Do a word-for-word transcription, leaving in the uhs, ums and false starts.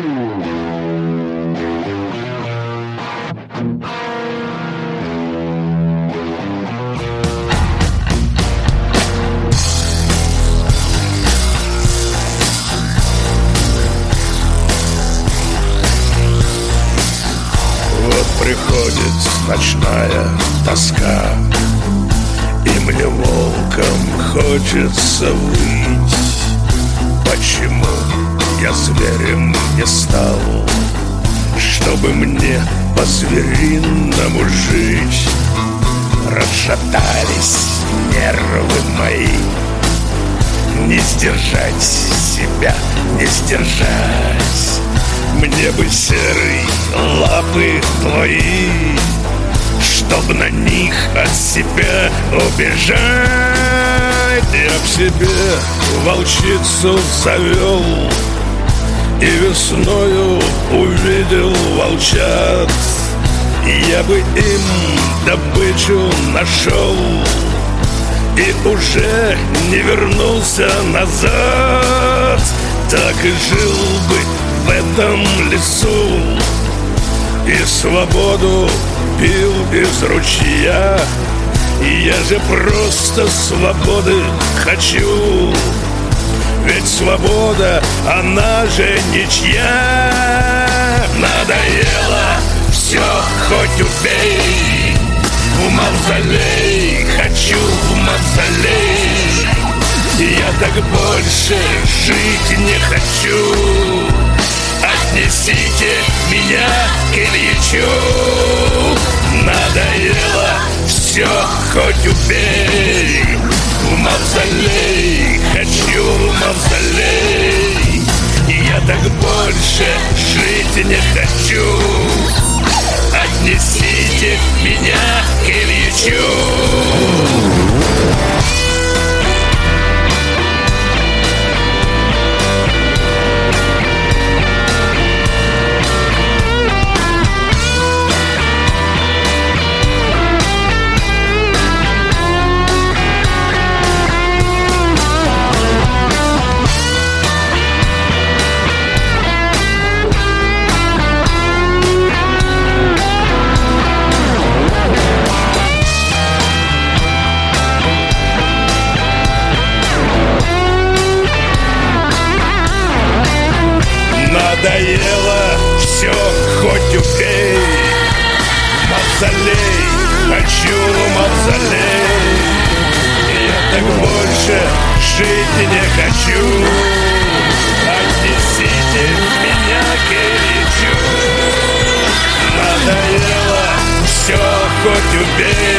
Приходит ночная тоска, и мне волком хочется выть. Почему я зверем не стал, чтобы мне по-звериному жить? Расшатались нервы мои, не сдержать себя, не сдержать. Мне бы, серый, лапы твои, чтоб на них от себя убежать. Я к себе волчицу завел и весною увидел волчат. Я бы им добычу нашел и уже не вернулся назад. Так и жил бы в этом лесу и свободу пил из ручья. Я же просто свободы хочу, ведь свобода, она же ничья. Надоело все, хоть убей, в мавзолей, хочу в мавзолей. Я так больше жить не хочу, отнесите меня к Ильичу. Надоело все, хоть убей, в мавзолей, хочу в мавзолей. Я так больше жить не хочу, отнесите меня к Ильичу. Надоело все, хоть убей, мавзолей, хочу мавзолей. Я так больше жить не хочу, отнесите меня к Ильичу. Надоело все, хоть убей,